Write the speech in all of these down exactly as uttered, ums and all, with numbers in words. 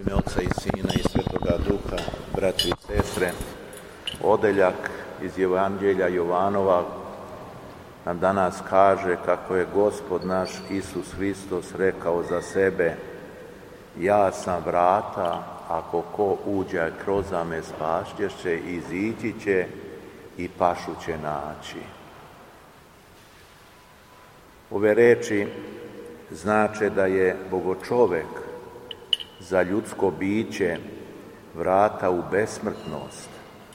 ime Oca i Sina i Svetoga Duha, braći i sestre, odeljak iz Evanđelja Jovanova nam danas kaže kako je Gospod naš Isus Hristos rekao za sebe: ja sam vrata, ako ko uđe kroz me spašće, izići će i pašu će naći. Ove reči znače da je bogočovek za ljudsko biće vrata u besmrtnost.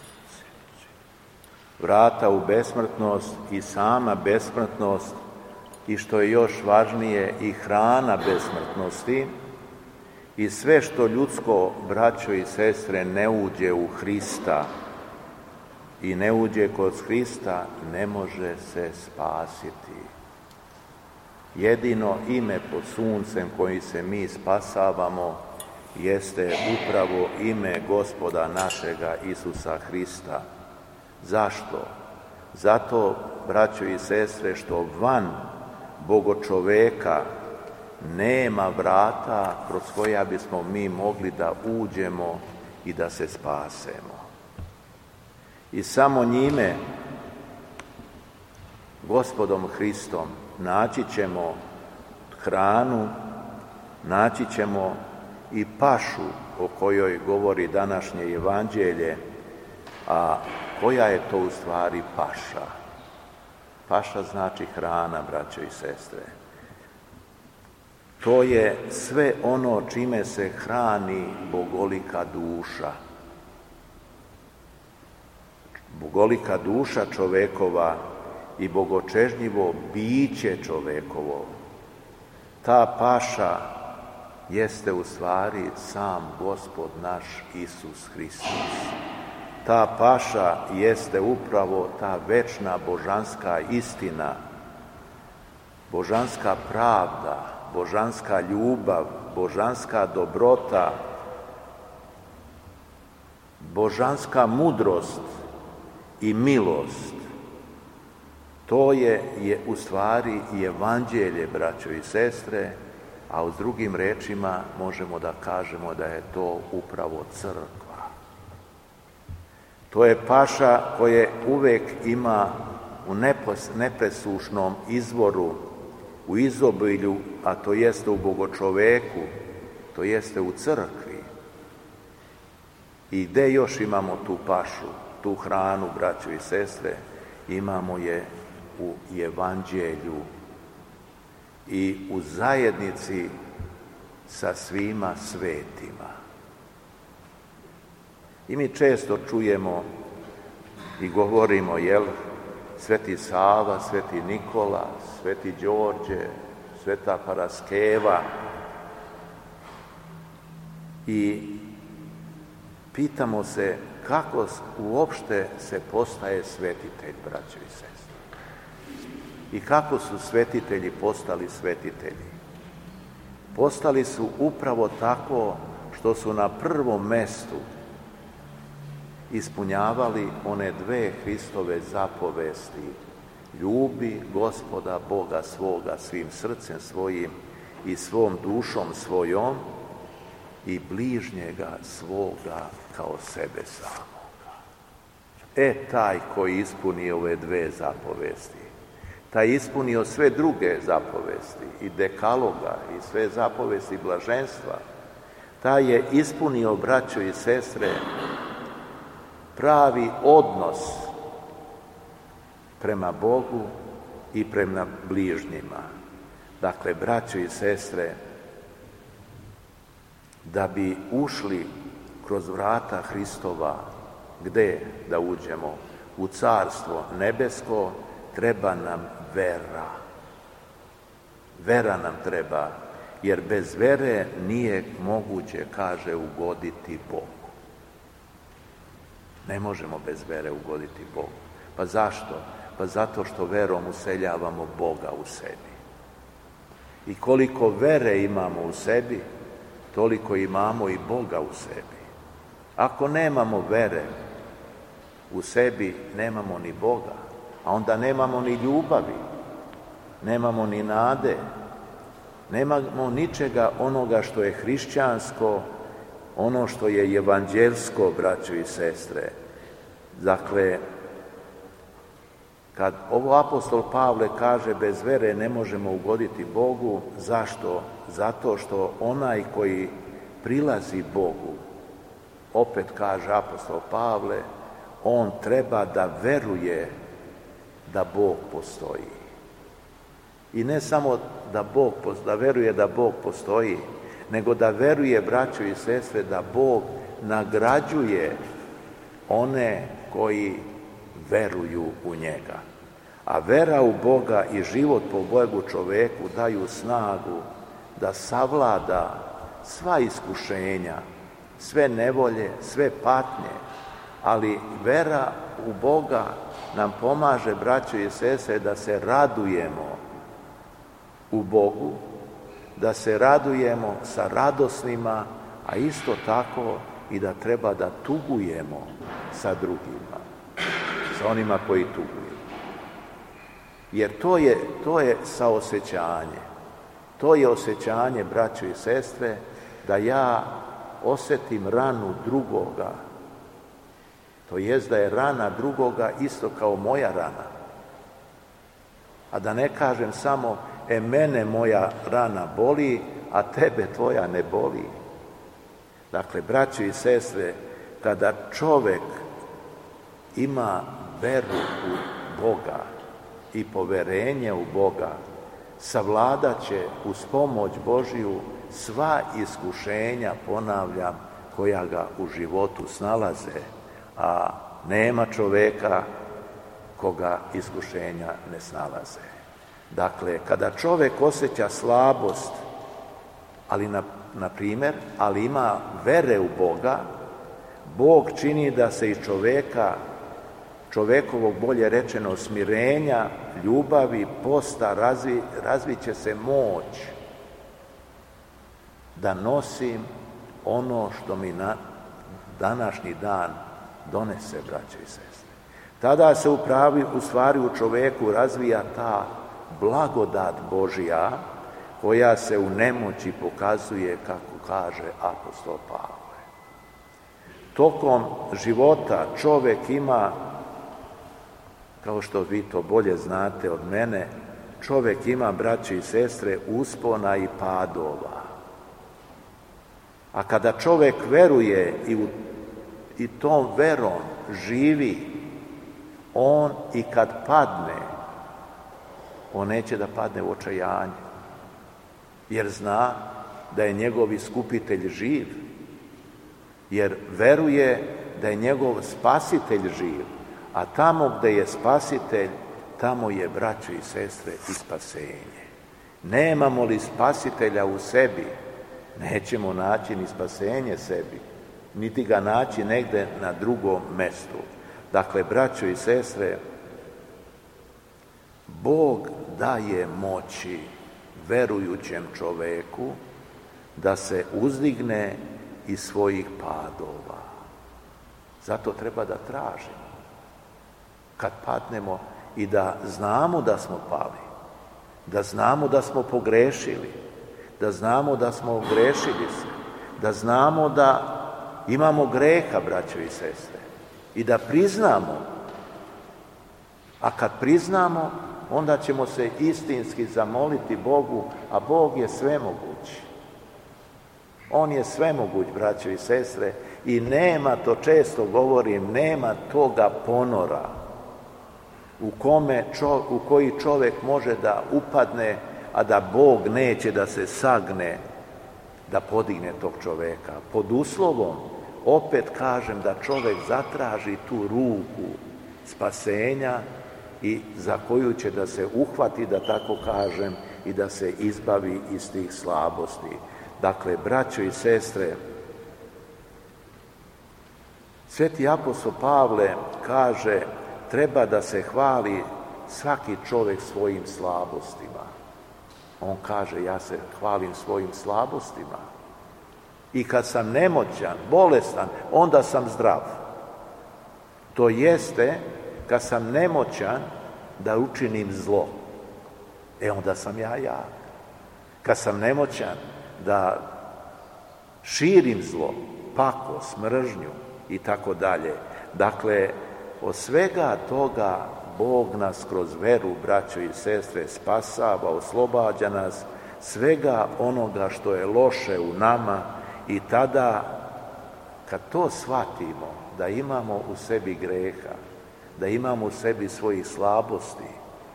Vrata u besmrtnost i sama besmrtnost i, što je još važnije, i hrana besmrtnosti, i sve što ljudsko, braćo i sestre, ne uđe u Hrista i ne uđe kod Hrista, ne može se spasiti. Jedino ime pod suncem koji se mi spasavamo jeste upravo ime Gospoda našega Isusa Hrista. Zašto? Zato, braćo i sestre, što van bogočoveka nema vrata kroz koja bismo mi mogli da uđemo i da se spasemo. I samo njime, Gospodom Hristom, naći ćemo hranu, naći ćemo i pašu o kojoj govori današnje evanđelje, a koja je to u stvari paša? Paša znači hrana, braćo i sestre. To je sve ono čime se hrani bogolika duša. Bogolika duša čovekova i bogočežnjivo biće čovekovo. Ta paša jeste u stvari sam Gospod naš Isus Hristos. Ta paša jeste upravo ta večna božanska istina, božanska pravda, božanska ljubav, božanska dobrota, božanska mudrost i milost. To je, je u stvari i evanđelje, braćo i sestre, a u drugim rečima možemo da kažemo da je to upravo crkva. To je paša koje uvek ima u nepos, nepresušnom izvoru, u izobilju, a to jeste u bogočoveku, to jeste u crkvi. I gde još imamo tu pašu, tu hranu, braćo i sestre? Imamo je u evanđelju i u zajednici sa svima svetima. I mi često čujemo i govorimo, jel, Sveti Sava, Sveti Nikola, Sveti Đorđe, Sveta Paraskeva, i pitamo se kako uopšte se postaje svetitelj, braćo i sestre. I kako su svetitelji postali svetitelji? Postali su upravo tako što su na prvom mestu ispunjavali one dve Hristove zapovesti: ljubi Gospoda Boga svoga svim srcem svojim i svom dušom svojom i bližnjega svoga kao sebe samoga. E, taj koji ispuni ove dve zapovesti, taj ispunio sve druge zapovesti i dekaloga i sve zapovesti blaženstva, taj je ispunio, braćo i sestre, pravi odnos prema Bogu i prema bližnjima. Dakle, braćo i sestre, da bi ušli kroz vrata Hristova, gde da uđemo? U Carstvo nebesko, treba nam vera. Vera nam treba, jer bez vere nije moguće, kaže, ugoditi Bogu. Ne možemo bez vere ugoditi Bogu. Pa zašto? Pa zato što verom useljavamo Boga u sebi. I koliko vere imamo u sebi, toliko imamo i Boga u sebi. Ako nemamo vere u sebi, nemamo ni Boga, a onda nemamo ni ljubavi, nemamo ni nade, nemamo ničega onoga što je hrišćansko ono što je evanđelsko, braćo i sestre. Dakle, kad ovo apostol Pavle kaže bez vere ne možemo ugoditi Bogu, zašto? Zato što onaj koji prilazi Bogu, opet kaže apostol Pavle, on treba da veruje da Bog postoji. I ne samo da, Bog, da veruje da Bog postoji, nego da veruje, braćo i sestre, da Bog nagrađuje one koji veruju u njega. A vera u Boga i život po Bogu čoveku daju snagu da savlada sva iskušenja, sve nevolje, sve patnje, ali vera u Boga nam pomaže, braćo i sestre, da se radujemo u Bogu, da se radujemo sa radosnima, a isto tako i da treba da tugujemo sa drugima, sa onima koji tuguju. Jer to je, to je saosećanje. To je osjećanje, braćo i sestre, da ja osjetim ranu drugoga. To jest da je rana drugoga isto kao moja rana. A da ne kažem samo, e mene moja rana boli, a tebe tvoja ne boli. Dakle, braćo i sestre, kada čovek ima veru u Boga i poverenje u Boga, savladat će uz pomoć Božiju sva iskušenja, ponavljam, koja ga u životu snalaze, a nema čoveka koga iskušenja ne snalaze. Dakle, kada čovek osjeća slabost, ali na, na primjer, ali ima vere u Boga, Bog čini da se iz čoveka, čovekovog, bolje rečeno, smirenja, ljubavi, posta, razvi, razviće se moć da nosim ono što mi na današnji dan donese, braćo i sestre. Tada se u pravi, u stvari u čoveku razvija ta blagodat Božja koja se u nemoći pokazuje, kako kaže apostol Pavle. Tokom života čovek ima, kao što vi to bolje znate od mene, čovek ima, braće i sestre, uspona i padova. A kada čovek veruje i, u, i tom verom živi, on i kad padne, on neće da padne u očajanje, jer zna da je njegov iskupitelj živ, jer veruje da je njegov spasitelj živ, a tamo gde je spasitelj, tamo je, braćo i sestre, i spasenje. Nemamo li spasitelja u sebi, nećemo naći ni spasenje sebi, niti ga naći negde na drugom mestu. Dakle, braćo i sestre, Bog daje moći verujućem čoveku da se uzdigne iz svojih padova. Zato treba da tražimo kad padnemo i da znamo da smo pali, da znamo da smo pogrešili, da znamo da smo grešili se, da znamo da imamo greha, braćo i sestre, i da priznamo. A kad priznamo, onda ćemo se istinski zamoliti Bogu, a Bog je svemoguć. On je svemoguć, braćo i sestre, i nema, to često govorim, nema toga ponora u, kome čo, u koji čovjek može da upadne, a da Bog neće da se sagne da podigne tog čoveka. Pod uslovom, opet kažem, da čovjek zatraži tu ruku spasenja i za koju će da se uhvati, da tako kažem, i da se izbavi iz tih slabosti. Dakle, braćo i sestre, sveti apostol Pavle kaže, treba da se hvali svaki čovjek svojim slabostima. On kaže, ja se hvalim svojim slabostima. I kad sam nemoćan, bolestan, onda sam zdrav. To jeste, kad sam nemoćan da učinim zlo, e onda sam ja jak. Kad sam nemoćan da širim zlo, pakost, mržnju i tako dalje. Dakle, od svega toga Bog nas kroz veru, braćo i sestre, spasava, oslobađa nas svega onoga što je loše u nama i tada, kad to shvatimo, da imamo u sebi greha, da imamo u sebi svojih slabosti,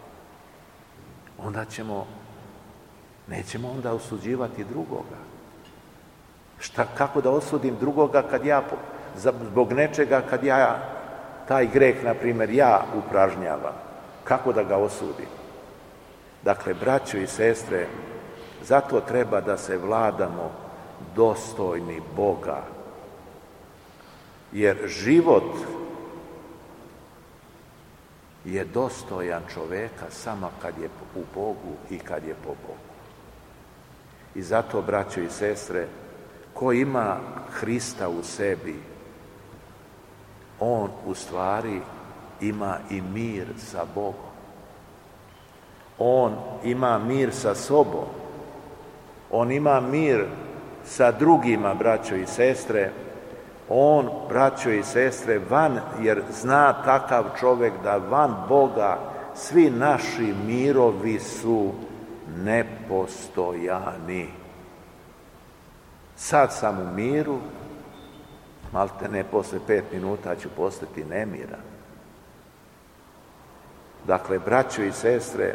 onda ćemo, nećemo onda osuđivati drugoga. Šta, kako da osudim drugoga kad ja, zbog nečega, kad ja taj greh, na primjer, ja upražnjavam? Kako da ga osudim? Dakle, braćo i sestre, zato treba da se vladamo dostojni Boga. Jer život je dostojan čoveka samo kad je u Bogu i kad je po Bogu. I zato, braćo i sestre, ko ima Hrista u sebi, on u stvari ima i mir sa Bogom. On ima mir sa sobom. On ima mir sa drugima, braćo i sestre. On, braćo i sestre, van, jer zna takav čovjek da van Boga svi naši mirovi su nepostojani. Sad sam u miru, malte ne, posle pet minuta ću postati nemiran. Dakle, braćo i sestre,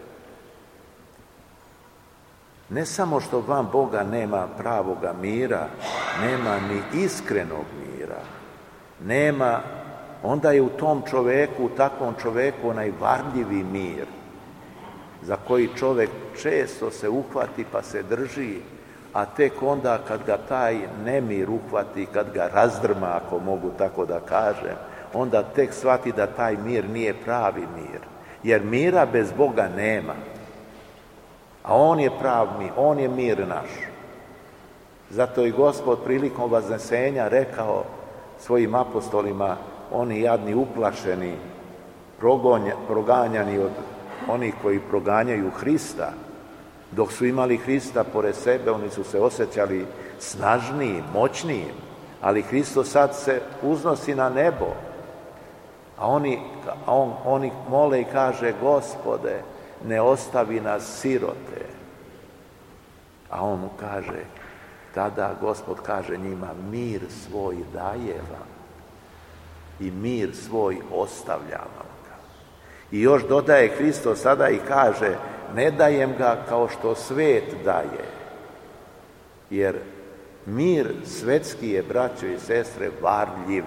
ne samo što van Boga nema pravoga mira, nema ni iskrenog mira, nema, onda je u tom čoveku, u takvom čoveku onaj varljivi mir, za koji čovjek često se uhvati pa se drži, a tek onda kad ga taj nemir uhvati, kad ga razdrma, ako mogu tako da kažem, onda tek shvati da taj mir nije pravi mir, jer mira bez Boga nema. A on je prav mir, on je mir naš. Zato i Gospod prilikom vaznesenja rekao svojim apostolima, oni jadni uplašeni, progonja, proganjani od onih koji proganjaju Hrista, dok su imali Hrista pored sebe, oni su se osjećali snažnijim, moćnijim, ali Hristos sad se uznosi na nebo, a oni, a on, oni mole i kaže, Gospode, ne ostavi nas sirote. A on mu kaže, tada Gospod kaže njima, mir svoj daje vam i mir svoj ostavljam vam ga. I još dodaje Hristos sada i kaže, ne dajem ga kao što svet daje, jer mir svetski je, braćo i sestre, varljiv,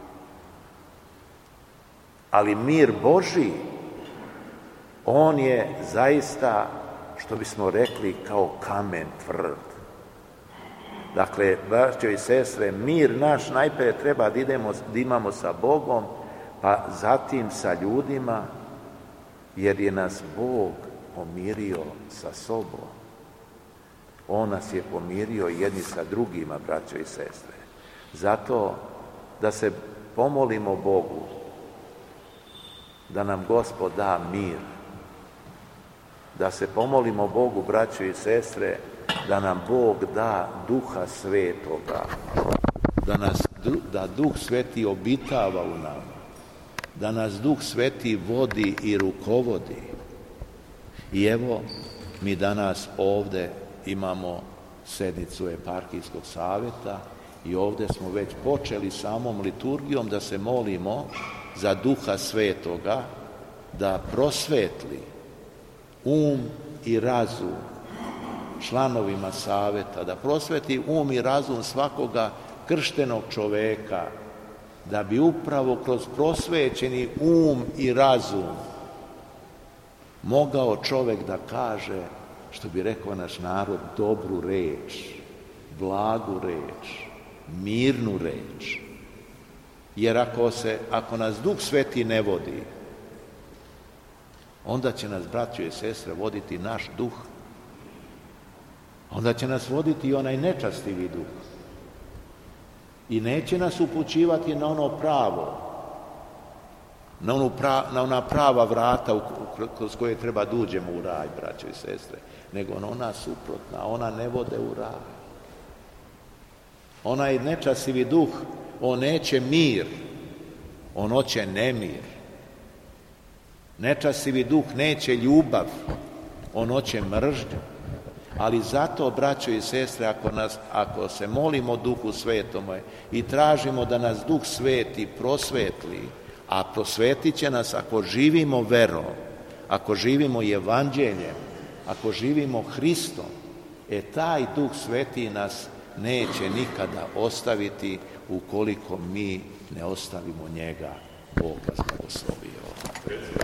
ali mir Božji, on je zaista, što bismo rekli, kao kamen tvrd. Dakle, braćo i sestre, mir naš najprije treba da, idemo, da imamo sa Bogom, pa zatim sa ljudima, jer je nas Bog pomirio sa sobom. On nas je pomirio jedni sa drugima, braćo i sestre. Zato da se pomolimo Bogu, da nam Gospod da mir, da se pomolimo Bogu, braćo i sestre, da nam Bog da Duha Svetoga, da nas da Duh Sveti obitava u nama, da nas Duh Sveti vodi i rukovodi. I evo, mi danas ovdje imamo sednicu eparhijskog savjeta i ovdje smo već počeli samom liturgijom da se molimo za Duha Svetoga da prosvetli um i razum članovima savjeta, da prosveti um i razum svakoga krštenog čoveka, da bi upravo kroz prosvećeni um i razum mogao čovjek da kaže, što bi rekao naš narod, dobru reč, blagu reč, mirnu reč. Jer ako, se, ako nas Duh Sveti ne vodi, onda će nas, braćo i sestre, voditi naš duh. Onda će nas voditi i onaj nečastivi duh. I neće nas upućivati na ono pravo, na, onu pra, na ona prava vrata u, kroz koje treba da uđemo u raj, braćo i sestre, nego na ona suprotna, ona ne vode u raj. Onaj nečastivi duh, on neće mir, on hoće nemir. Nečastivi duh neće ljubav, on hoće mržnju. Ali zato, braćo i sestre, ako, nas, ako se molimo Duhu Svetome i tražimo da nas Duh Sveti prosvetli, a prosvetit će nas ako živimo verom, ako živimo evanđeljem, ako živimo Hristom, e taj Duh Sveti nas neće nikada ostaviti ukoliko mi ne ostavimo njega. Bog vas blagoslovio.